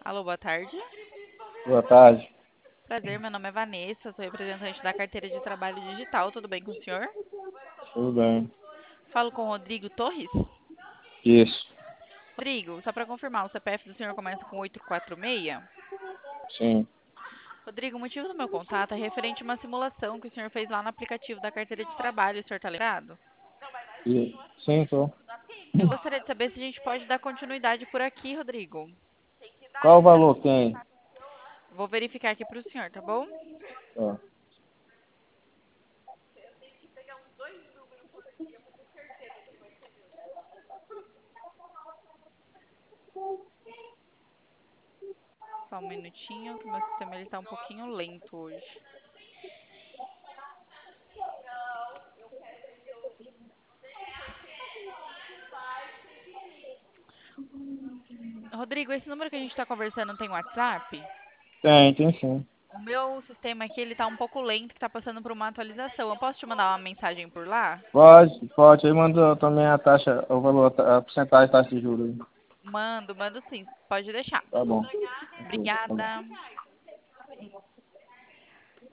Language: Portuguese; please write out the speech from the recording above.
Alô, boa tarde. Boa tarde. Prazer, meu nome é Vanessa, sou representante da carteira de trabalho digital. Tudo bem com o senhor? Tudo bem? Falo com o Rodrigo Torres. Isso. Rodrigo, só para confirmar, o CPF do senhor começa com 846? Sim. Rodrigo, o motivo do meu contato é referente a uma simulação que o senhor fez lá no aplicativo da carteira de trabalho. O senhor está lembrado? Sim, tô. Eu gostaria de saber se a gente pode dar continuidade por aqui, Rodrigo. Qual o valor que tem? Vou verificar aqui para o senhor, tá bom? Ó, Só um minutinho, que o meu sistema ele tá um pouquinho lento hoje. Rodrigo, esse número que a gente está conversando tem WhatsApp? tem sim. O meu sistema aqui, ele tá um pouco lento, que tá passando por uma atualização. Eu posso te mandar uma mensagem por lá? Pode. Aí manda também a taxa, o valor, a porcentagem da taxa de juros. Mando sim. Pode deixar. Tá bom. Ok, tá bom. Obrigada.